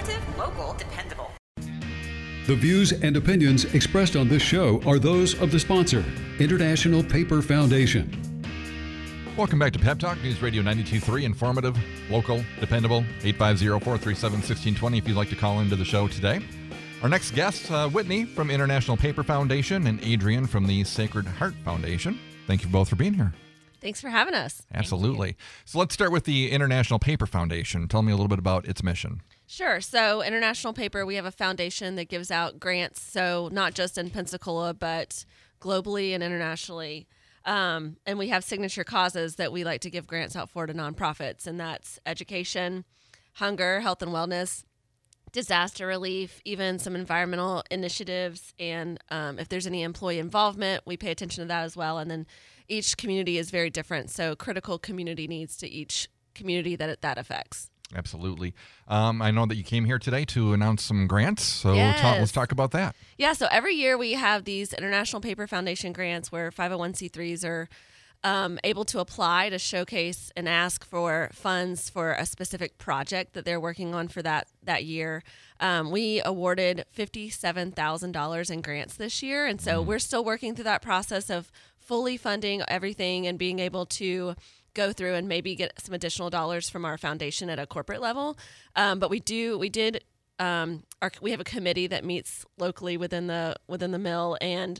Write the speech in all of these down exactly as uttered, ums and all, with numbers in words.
Informative, local, dependable. The views and opinions expressed on this show are those of the sponsor, International Paper Foundation. Welcome back to Pep Talk, News Radio ninety-two point three, informative, local, dependable, eight five zero, four three seven, one six two zero if you'd like to call into the show today. Our next guests, uh, Whitney from International Paper Foundation and Adrian from the Sacred Heart Foundation. Thank you both for being here. Thanks for having us. Absolutely. So let's start with the International Paper Foundation. Tell me a little bit about its mission. Sure. So International Paper, we have a foundation that gives out grants, so not just in Pensacola, but globally and internationally. Um, and we have signature causes that we like to give grants out for to nonprofits, and that's education, hunger, health and wellness, disaster relief, even some environmental initiatives. And um, if there's any employee involvement, we pay attention to that as well. And then each community is very different, so critical community needs to each community that it, that affects. Absolutely. Um, I know that you came here today to announce some grants, so Yes. talk, let's talk about that. Yeah, so every year we have these International Paper Foundation grants where five oh one c threes are um, able to apply to showcase and ask for funds for a specific project that they're working on for that, that year. Um, we awarded fifty-seven thousand dollars in grants this year, and so mm. we're still working through that process of fully funding everything and being able to go through and maybe get some additional dollars from our foundation at a corporate level. Um, but we do, we did, um, our, we have a committee that meets locally within the, within the mill, and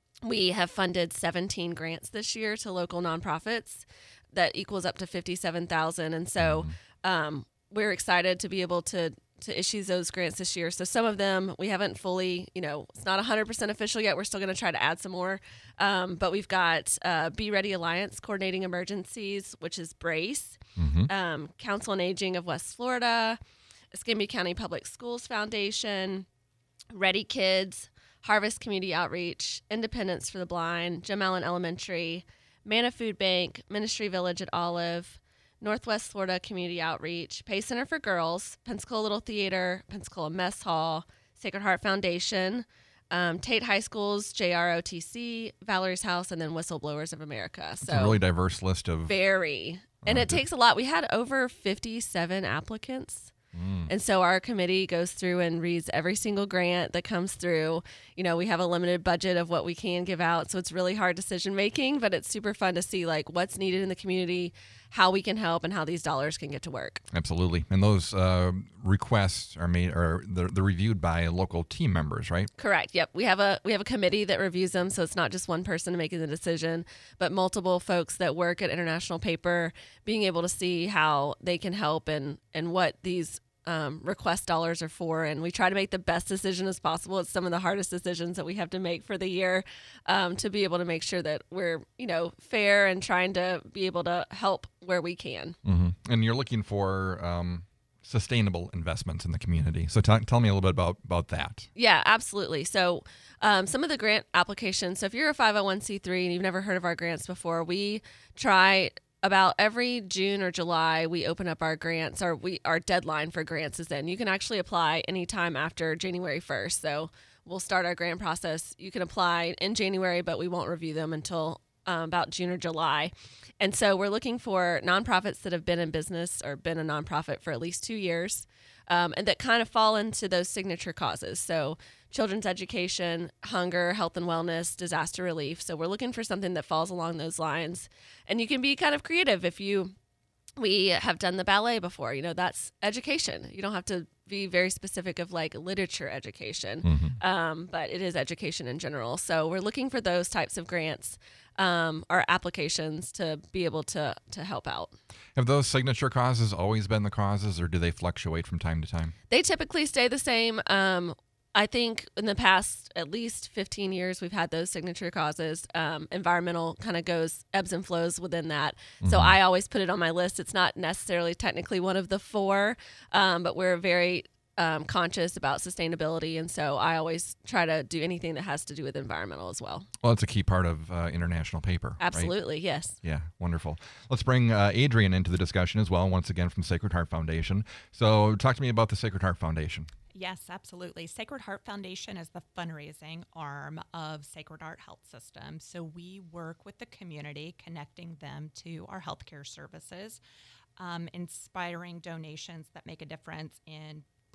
we have funded seventeen grants this year to local nonprofits that equals up to fifty-seven thousand. And so, um, we're excited to be able to, to issue those grants this year. So some of them we haven't fully, you know, it's not one hundred percent official yet. We're still going to try to add some more. Um, but we've got uh, Be Ready Alliance Coordinating Emergencies, which is BRACE, mm-hmm. um, Council on Aging of West Florida, Escambia County Public Schools Foundation, Ready Kids, Harvest Community Outreach, Independence for the Blind, Jim Allen Elementary, Manna Food Bank, Ministry Village at Olive, Northwest Florida Community Outreach, Pay Center for Girls, Pensacola Little Theater, Pensacola Mess Hall, Sacred Heart Foundation, um, Tate High School's J R O T C, Valerie's House, and then Whistleblowers of America. It's so a really diverse list of... Very. And uh, it takes a lot. We had over fifty-seven applicants. Mm. And so our committee goes through and reads every single grant that comes through. You know, we have a limited budget of what we can give out, so it's really hard decision making, but it's super fun to see like what's needed in the community, how we can help, and how these dollars can get to work. Absolutely. And those uh, requests are made, or they're, they're reviewed by local team members, right? Correct. Yep. We have a we have a committee that reviews them, so it's not just one person making the decision, but multiple folks that work at International Paper being able to see how they can help and and what these Um, request dollars are for, and we try to make the best decision as possible. It's some of the hardest decisions that we have to make for the year, um, to be able to make sure that we're, you know, fair and trying to be able to help where we can. Mm-hmm. And you're looking for um, sustainable investments in the community. So t- tell me a little bit about, about that. Yeah, absolutely. So um, some of the grant applications, so if you're a five oh one c three and you've never heard of our grants before, we try about every June or July, we open up our grants, or we our deadline for grants is then. You can actually apply anytime after January first. So we'll start our grant process. You can apply in January, but we won't review them until um, about June or July. And so we're looking for nonprofits that have been in business or been a nonprofit for at least two years, um, and that kind of fall into those signature causes. So children's education, hunger, health and wellness, disaster relief. So we're looking for something that falls along those lines. And you can be kind of creative if you, we have done the ballet before, you know, that's education. You don't have to be very specific of like literature education, mm-hmm. um, but it is education in general. So we're looking for those types of grants, um, or applications to be able to, to help out. Have those signature causes always been the causes, or do they fluctuate from time to time? They typically stay the same. Um, I think in the past at least fifteen years, we've had those signature causes. Um, environmental kind of goes ebbs and flows within that. Mm-hmm. So I always put it on my list. It's not necessarily technically one of the four, um, but we're very um, conscious about sustainability. And so I always try to do anything that has to do with environmental as well. Well, it's a key part of uh, International Paper. Absolutely, right? Yes. Yeah, wonderful. Let's bring uh, Adrian into the discussion as well, once again from Sacred Heart Foundation. So talk to me about the Sacred Heart Foundation. Yes, absolutely. Sacred Heart Foundation is the fundraising arm of Sacred Heart Health System. So we work with the community, connecting them to our healthcare services, um, inspiring donations that make a difference in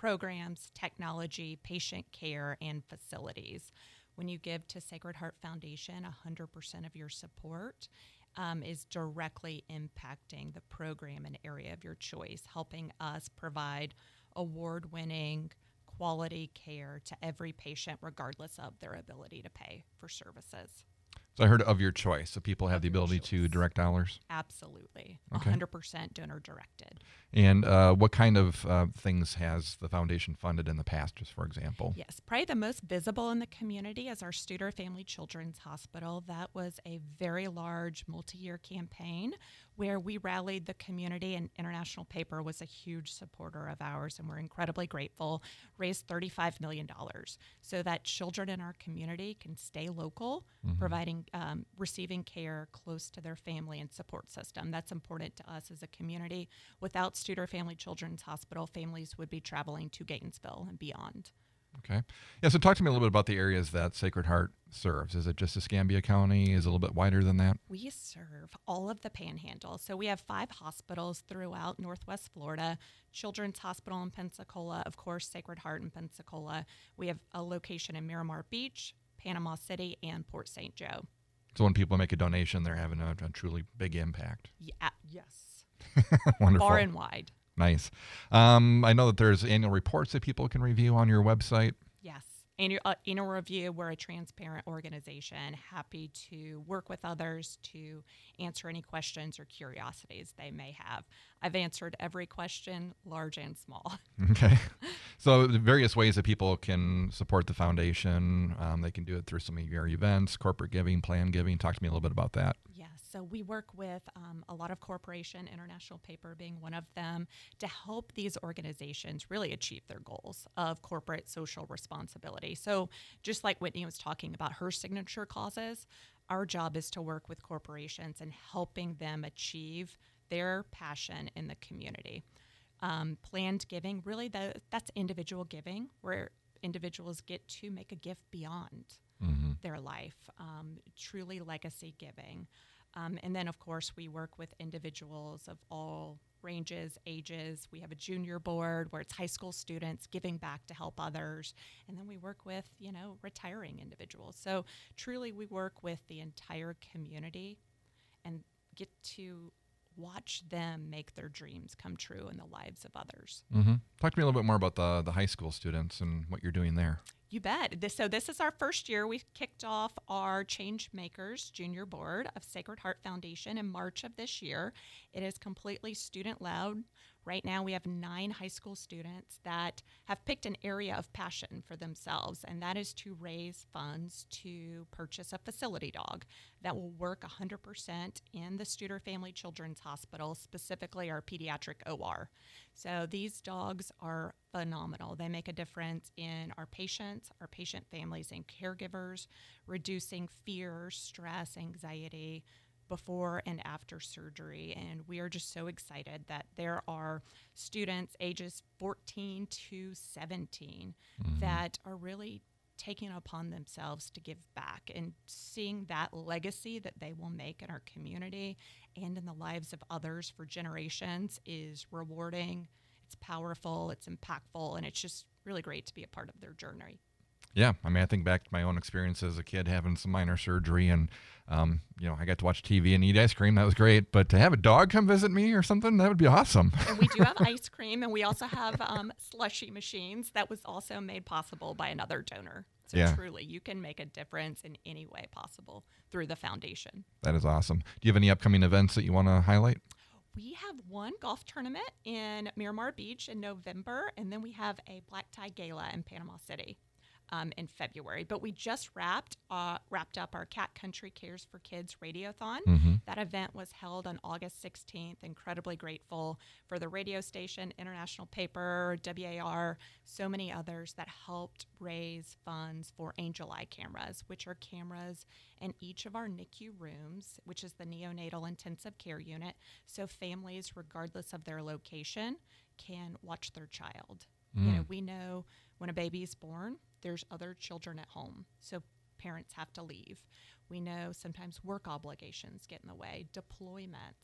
programs, technology, patient care, and facilities. When you give to Sacred Heart Foundation, one hundred percent of your support um, is directly impacting the program and area of your choice, helping us provide award-winning quality care to every patient, regardless of their ability to pay for services. So I heard of your choice. So people have Of the your ability to choice. direct dollars. Absolutely. Okay. one hundred percent donor directed. And uh, what kind of uh, things has the foundation funded in the past, just for example? Yes, probably the most visible in the community is our Studer Family Children's Hospital. That was a very large multi-year campaign where we rallied the community, and International Paper was a huge supporter of ours, and we're incredibly grateful. Raised thirty-five million dollars so that children in our community can stay local, Mm-hmm. providing, um, receiving care close to their family and support system. That's important to us as a community. Without Studer Family Children's Hospital, families would be traveling to Gainesville and beyond. Okay. Yeah, so talk to me a little bit about the areas that Sacred Heart serves. Is it just Escambia County? Is it a little bit wider than that? We serve all of the Panhandle. So we have five hospitals throughout Northwest Florida. Children's Hospital in Pensacola, of course, Sacred Heart in Pensacola. We have a location in Miramar Beach, Panama City, and Port Saint Joe. So when people make a donation, they're having a, a truly big impact. Yeah, yes. Wonderful. Far and wide. Nice. Um, I know that there's annual reports that people can review on your website. Yes. Annual, uh, annual review, we're a transparent organization, happy to work with others to answer any questions or curiosities they may have. I've answered every question, large and small. Okay. So the various ways that people can support the foundation, um, they can do it through some of your events, corporate giving, plan giving. Talk to me a little bit about that. Yes, so we work with um, a lot of corporation, International Paper being one of them, to help these organizations really achieve their goals of corporate social responsibility. So just like Whitney was talking about her signature causes, our job is to work with corporations and helping them achieve their passion in the community. Um, planned giving, really the, that's individual giving, where individuals get to make a gift beyond Mm-hmm. their life, um, truly legacy giving. Um, and then, of course, we work with individuals of all ranges, ages. We have a junior board where it's high school students giving back to help others. And then we work with, you know, retiring individuals. So truly we work with the entire community and get to watch them make their dreams come true in the lives of others. Mm-hmm. Talk to me a little bit more about the, the high school students and what you're doing there. You bet. This, so this is our first year. We kicked off our Change Makers Junior Board of Sacred Heart Foundation in March of this year. It is completely student-led. Right now we have nine high school students that have picked an area of passion for themselves, and that is to raise funds to purchase a facility dog that will work one hundred percent in the Studer Family Children's Hospital, specifically our pediatric O R. So these dogs are phenomenal. They make a difference in our patients, our patient families, and caregivers, reducing fear, stress, anxiety before and after surgery. And we are just so excited that there are students ages fourteen to seventeen Mm-hmm. that are really taking it upon themselves to give back, and seeing that legacy that they will make in our community and in the lives of others for generations is rewarding. It's powerful, it's impactful, and it's just really great to be a part of their journey. Yeah, I mean, I think back to my own experience as a kid having some minor surgery, and um, you know, I got to watch T V and eat ice cream. That was great. But to have a dog come visit me or something, that would be awesome. And we do have ice cream, and we also have um, slushy machines that was also made possible by another donor. So Yeah. truly, you can make a difference in any way possible through the foundation. That is awesome. Do you have any upcoming events that you want to highlight? We have one golf tournament in Miramar Beach in November, and then we have a black tie gala in Panama City um, in February. But we just wrapped uh, wrapped up our Cat Country Cares for Kids Radiothon. Mm-hmm. That event was held on August sixteenth. Incredibly grateful for the radio station, International Paper, W A R, so many others that helped raise funds for Angel Eye cameras, which are cameras in each of our N I C U rooms, which is the neonatal intensive care unit, so families, regardless of their location, can watch their child. Mm. You know, we know when a baby is born, there's other children at home, so parents have to leave. We know sometimes work obligations get in the way, deployments,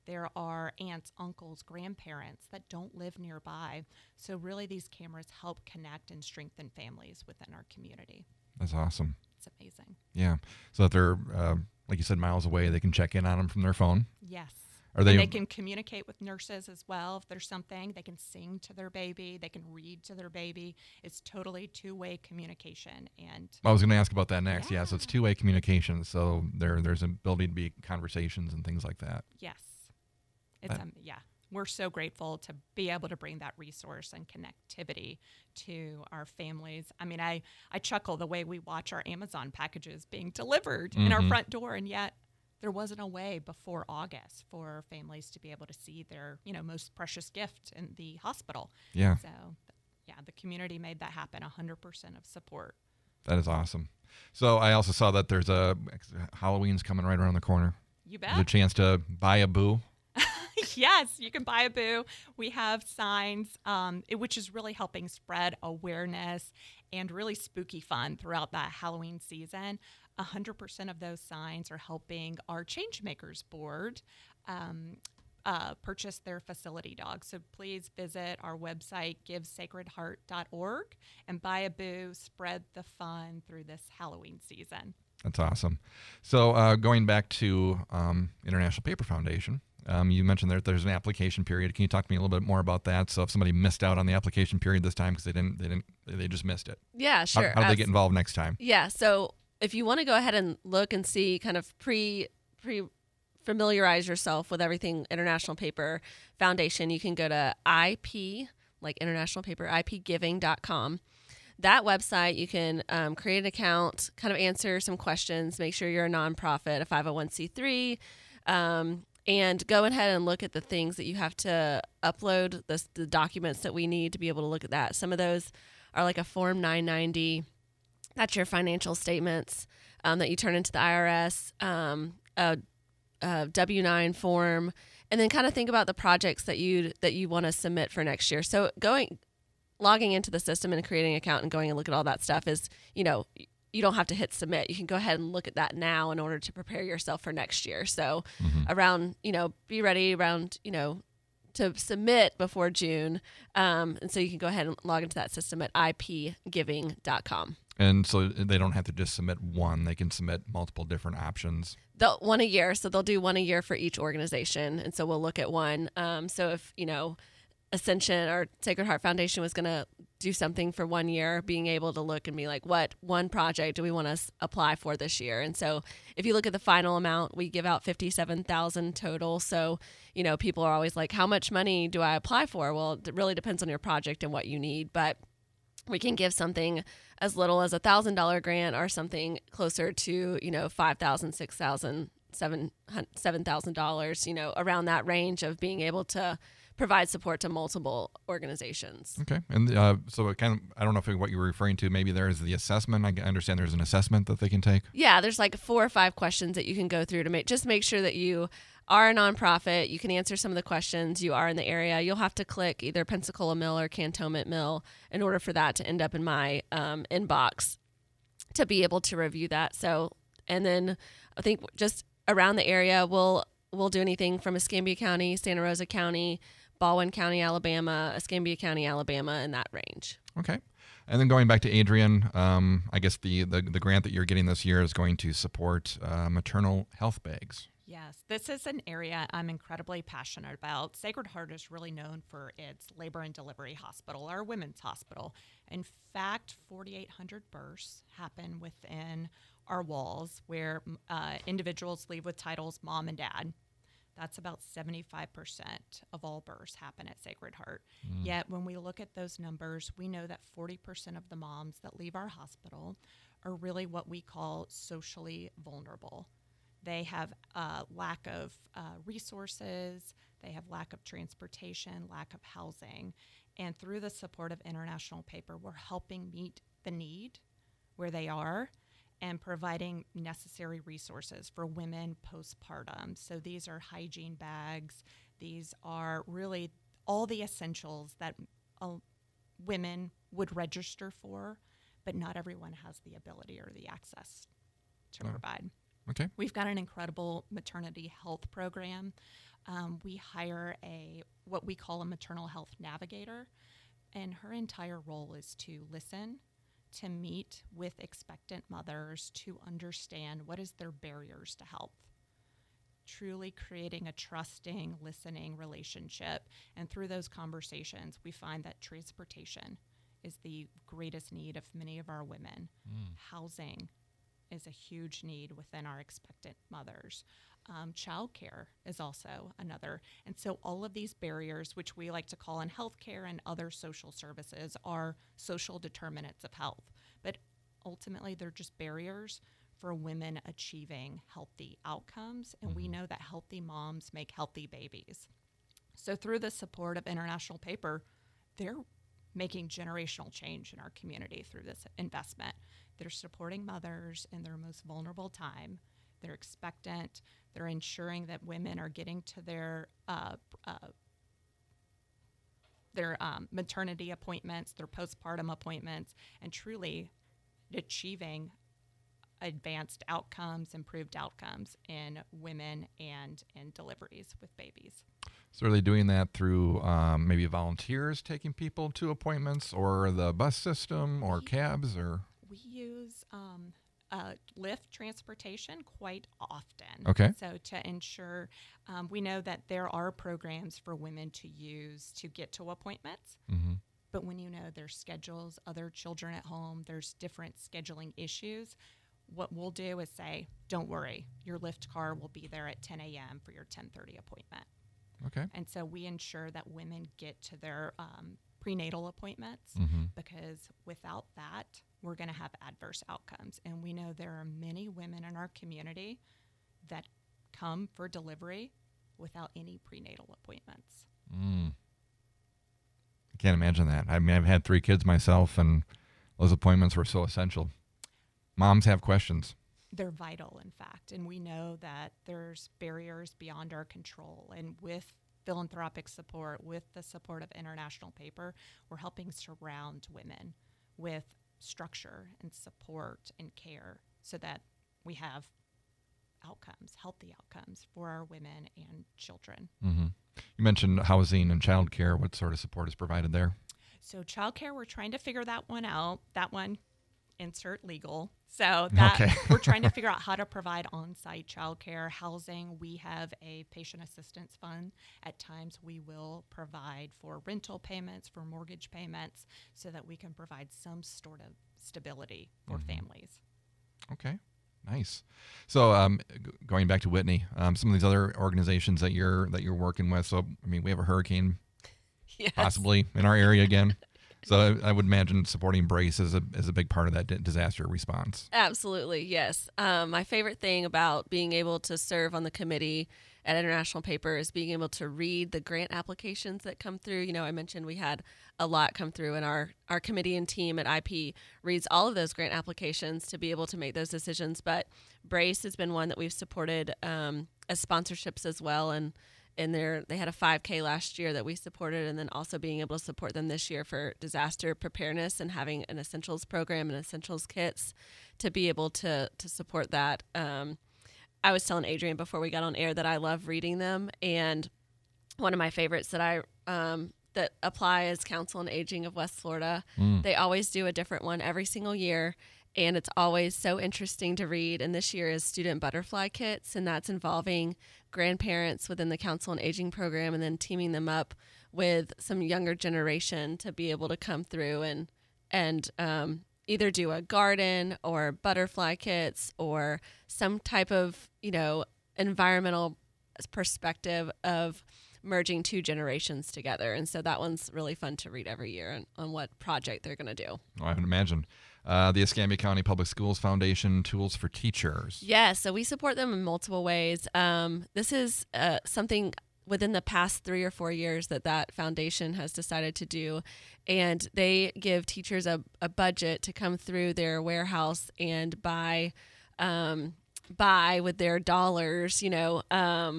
There are aunts, uncles, grandparents that don't live nearby. So really these cameras help connect and strengthen families within our community. That's awesome. It's amazing. Yeah. So if they're, uh, like you said, miles away, they can check in on them from their phone. Yes. Are they, and they can communicate with nurses as well. If there's something, they can sing to their baby. They can read to their baby. It's totally two-way communication. And I was going to ask about that next. Yeah. Yeah. So it's two-way communication. So there, there's an ability to be conversations and things like that. yes, it's That- um, yeah. We're so grateful to be able to bring that resource and connectivity to our families. I mean, I, I chuckle the way we watch our Amazon packages being delivered in our Mhm. front door, and yet there wasn't a way before August for families to be able to see their, you know, most precious gift in the hospital. Yeah. So, yeah, the community made that happen. one hundred percent of support. That is awesome. So I also saw that there's a Halloween's coming right around the corner. You There's a bet. chance to buy a boo. Yes, you can buy a boo. We have signs, um, it- which is really helping spread awareness and really spooky fun throughout that Halloween season. one hundred percent of those signs are helping our Changemakers board um, uh, purchase their facility dog. So please visit our website, give sacred heart dot org, and buy a boo, spread the fun through this Halloween season. That's awesome. So uh, going back to um, International Paper Foundation, um, you mentioned that there's an application period. Can you talk to me a little bit more about that? So if somebody missed out on the application period this time because they didn't, they didn't, they just missed it. Yeah, How, sure. how do they Abs- get involved next time? Yeah, so if you want to go ahead and look and see, kind of pre pre familiarize yourself with everything International Paper Foundation, you can go to I P, like International Paper, I P giving dot com. That website, you can um, create an account, kind of answer some questions, make sure you're a nonprofit, a five oh one c three, um, and go ahead and look at the things that you have to upload, the, the documents that we need to be able to look at that. Some of those are like a Form nine ninety. That's your financial statements um, that you turn into the I R S, um, a, a W nine form, and then kind of think about the projects that you that you want to submit for next year. So going, logging into the system and creating an account and going and look at all that stuff is, you know, you don't have to hit submit. You can go ahead and look at that now in order to prepare yourself for next year. So around, you know, be ready around, you know, to submit before June. Um, and so you can go ahead and log into that system at I P giving dot com. And so they don't have to just submit one. They can submit multiple different options. They'll one a year, so they'll do one a year for each organization, and so we'll look at one. Um, so if you know Ascension or Sacred Heart Foundation was going to do something for one year, being able to look and be like, what one project do we want to s- apply for this year? And so if you look at the final amount, we give out fifty-seven thousand total. So you know people are always like, how much money do I apply for? Well, it really depends on your project and what you need, but we can give something as little as a thousand dollar grant or something closer to, you know, five thousand, six thousand, seven seven thousand dollars, you know, around that range of being able to provide support to multiple organizations. Okay. And uh, so it kind of, I don't know if what you were referring to, maybe there is the assessment. I understand there's an assessment that they can take. Yeah, there's like four or five questions that you can go through to make just make sure that you are a nonprofit. You can answer some of the questions. You are in the area. You'll have to click either Pensacola Mill or Cantonment Mill in order for that to end up in my um, inbox to be able to review that. So, and then I think just around the area, we'll we'll do anything from Escambia County, Santa Rosa County, Baldwin County, Alabama, Escambia County, Alabama, in that range. Okay. And then going back to Adrian, um, I guess the, the, the grant that you're getting this year is going to support uh, maternal health bags. Yes, this is an area I'm incredibly passionate about. Sacred Heart is really known for its labor and delivery hospital, our women's hospital. In fact, forty-eight hundred births happen within our walls where uh, individuals leave with titles mom and dad. That's about seventy-five percent of all births happen at Sacred Heart. Mm. Yet when we look at those numbers, we know that forty percent of the moms that leave our hospital are really what we call socially vulnerable. They have a lack of uh, resources, they have lack of transportation, lack of housing. And through the support of International Paper, we're helping meet the need where they are and providing necessary resources for women postpartum. So these are hygiene bags. These are really all the essentials that uh, women would register for, but not everyone has the ability or the access to Oh. provide. Okay. We've got an incredible maternity health program. Um, we hire a what we call a maternal health navigator, and her entire role is to listen, to meet with expectant mothers, to understand what is their barriers to health, truly creating a trusting, listening relationship. And through those conversations, we find that transportation is the greatest need of many of our women. Mm. Housing is a huge need within our expectant mothers. Um, childcare is also another. And so all of these barriers, which we like to call in healthcare and other social services, are social determinants of health. But ultimately, they're just barriers for women achieving healthy outcomes. And mm-hmm. we know that healthy moms make healthy babies. So through the support of International Paper, they're making generational change in our community through this investment. They're supporting mothers in their most vulnerable time. They're expectant. They're ensuring that women are getting to their uh, uh, their um, maternity appointments, their postpartum appointments, and truly achieving advanced outcomes, improved outcomes in women and in deliveries with babies. So are they doing that through um, maybe volunteers taking people to appointments, or the bus system, or we, cabs, or? We use um, uh, Lyft transportation quite often. Okay. So to ensure, um, we know that there are programs for women to use to get to appointments. Mm-hmm. But when you know there's schedules, other children at home, there's different scheduling issues, what we'll do is say, don't worry, your Lyft car will be there at ten a.m. for your ten thirty appointment. Okay. And so we ensure that women get to their um, prenatal appointments, mm-hmm. because without that, we're going to have adverse outcomes. And we know there are many women in our community that come for delivery without any prenatal appointments. Mm. I can't imagine that. I mean, I've had three kids myself, and those appointments were so essential. Moms have questions. They're vital, in fact, and we know that there's barriers beyond our control. And with philanthropic support, with the support of International Paper, we're helping surround women with structure and support and care so that we have outcomes, healthy outcomes for our women and children. Mm-hmm. You mentioned housing and childcare. What sort of support is provided there? So childcare, we're trying to figure that one out. That one, insert legal. So that okay. we're trying to figure out how to provide on-site childcare, housing. We have a patient assistance fund. At times we will provide for rental payments, for mortgage payments, so that we can provide some sort of stability for mm-hmm. families. Okay. Nice. So, um, g- going back to Whitney, um, some of these other organizations that you're that you're working with. So, I mean, we have a hurricane, yes. possibly in our area again. So, I, I would imagine supporting Brace is a is a big part of that d- disaster response. Absolutely, yes. Um, my favorite thing about being able to serve on the committee at International Paper is being able to read the grant applications that come through. You know, I mentioned we had a lot come through, and our, our committee and team at I P reads all of those grant applications to be able to make those decisions. But Brace has been one that we've supported um, as sponsorships as well, and and they they had a five K last year that we supported, and then also being able to support them this year for disaster preparedness and having an essentials program and essentials kits to be able to to support that. Um, I was telling Adrian before we got on air that I love reading them, and one of my favorites that I um, that apply is Council on Aging of West Florida. Mm. They always do a different one every single year, and it's always so interesting to read. And this year is Student Butterfly Kits, and that's involving grandparents within the Council on Aging program, and then teaming them up with some younger generation to be able to come through and and um, either do a garden or butterfly kits or some type of, you know, environmental perspective of merging two generations together. And so that one's really fun to read every year on, on what project they're going to do. Oh, I would imagine. Uh, the Escambia County Public Schools Foundation, Tools for Teachers. Yeah, so we support them in multiple ways. Um, this is uh, something within the past three or four years that that foundation has decided to do. And they give teachers a, a budget to come through their warehouse and buy, um, buy with their dollars, you know, um,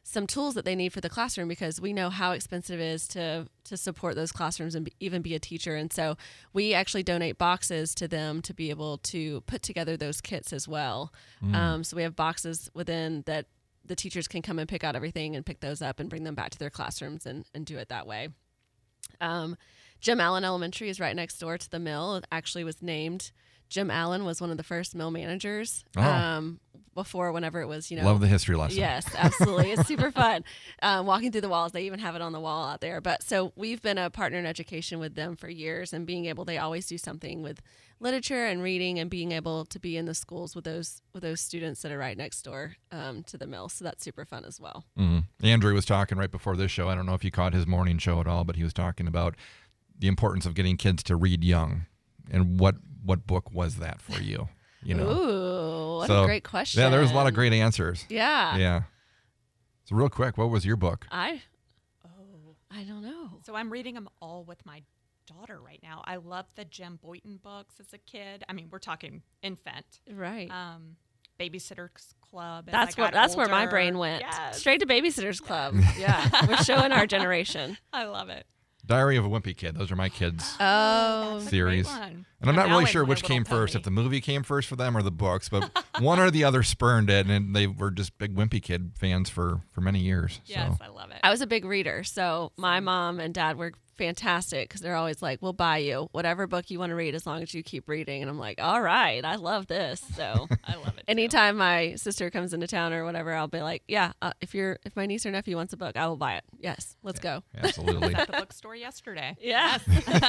some tools that they need for the classroom, because we know how expensive it is to to support those classrooms and be, even be a teacher. And so we actually donate boxes to them to be able to put together those kits as well. Mm. Um, so we have boxes within that the teachers can come and pick out everything and pick those up and bring them back to their classrooms and, and do it that way. Um, Jim Allen Elementary is right next door to the mill. It actually was named, Jim Allen was one of the first mill managers. Oh. Um, before, whenever it was, you know. Love the history lesson. Yes, absolutely. It's super fun. Um, walking through the walls, they even have it on the wall out there. But so we've been a partner in education with them for years, and being able, they always do something with literature and reading, and being able to be in the schools with those with those students that are right next door um, to the mill. So that's super fun as well. Mm-hmm. Andrew was talking right before this show. I don't know if you caught his morning show at all, but he was talking about the importance of getting kids to read young. And what what book was that for you? You know, ooh, what so, a great question. Yeah, there was a lot of great answers. Yeah, yeah. So real quick, what was your book? I, oh, I don't know. So I'm reading them all with my daughter right now. I loved the Jim Boynton books as a kid. I mean, we're talking infant, right? Um, Babysitter's Club. as That's I what. got That's where my older. brain went. Yes. Straight to Babysitter's Club. Yeah, we're showing our generation. I love it. Diary of a Wimpy Kid. Those are my kids' Oh, That's a series. great one. And I'm not now really in sure My which Little came first, Pony. if the movie came first for them or the books, but one or the other spurned it, and they were just big Wimpy Kid fans for, for many years. Yes, So. I love it. I was a big reader, so my mom and dad were fantastic because they're always like, "We'll buy you whatever book you want to read as long as you keep reading." And I'm like, "All right, I love this." So I love it. too. anytime my sister comes into town or whatever, I'll be like, "Yeah, uh, if you're if my niece or nephew wants a book, I will buy it. Yes, let's go." Absolutely. At the bookstore yesterday. Yes.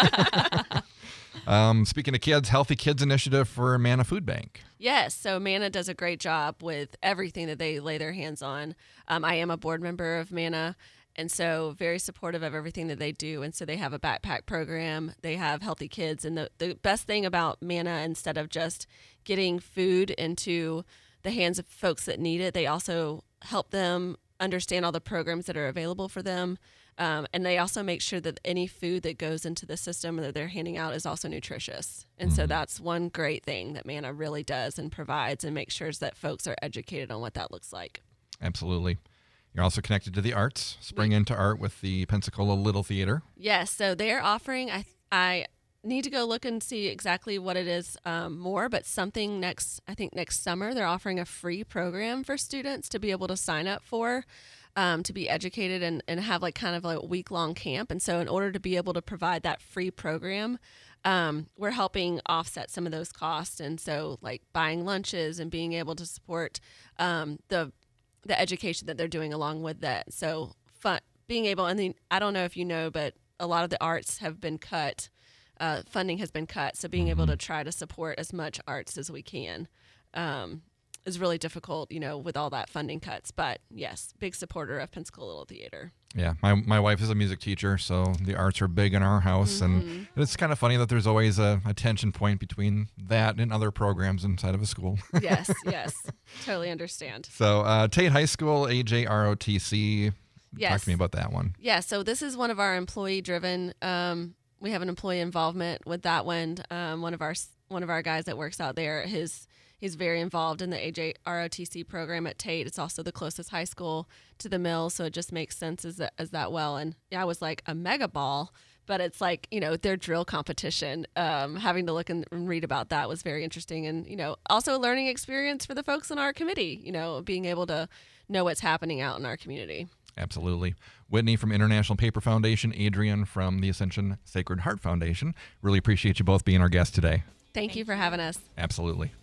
um, speaking of kids, Healthy Kids Initiative for Manna Food Bank. Yes, so Manna does a great job with everything that they lay their hands on. Um, I am a board member of Manna, and so very supportive of everything that they do. And so they have a backpack program. They have Healthy Kids. And the, the best thing about Manna, instead of just getting food into the hands of folks that need it, they also help them understand all the programs that are available for them. Um, and they also make sure that any food that goes into the system that they're handing out is also nutritious. And mm-hmm. so that's one great thing that Manna really does and provides, and makes sure that folks are educated on what that looks like. Absolutely. You're also connected to the arts, Spring into Art with the Pensacola Little Theater. Yes, so they're offering, I I need to go look and see exactly what it is um, more, but something next, I think next summer, they're offering a free program for students to be able to sign up for, um, to be educated and, and have like kind of like a week-long camp. And so in order to be able to provide that free program, um, we're helping offset some of those costs. And so like buying lunches and being able to support um, the the education that they're doing along with that. So fun, being able, and then I don't know if you know, but a lot of the arts have been cut, uh, funding has been cut. So being mm-hmm. able to try to support as much arts as we can um, is really difficult, you know, with all that funding cuts. But yes, big supporter of Pensacola Little Theater. Yeah, my my wife is a music teacher, so the arts are big in our house. Mm-hmm. And it's kind of funny that there's always a, a tension point between that and other programs inside of a school. Yes, yes, totally understand. So uh, Tate High School, A J R O T C, yes. Talk to me about that one. Yeah, so this is one of our employee-driven, um, we have an employee involvement with that one. Um, one of our one of our guys that works out there, his He's very involved in the A J R O T C program at Tate. It's also the closest high school to the mill, so it just makes sense as that, as that well. And yeah, I was like a mega ball, but it's like, you know, their drill competition. Um, having to look and read about that was very interesting, and you know, also a learning experience for the folks in our committee. You know, being able to know what's happening out in our community. Absolutely. Whitney from International Paper Foundation, Adrian from the Ascension Sacred Heart Foundation. Really appreciate you both being our guests today. Thank, Thank you for having us. Absolutely.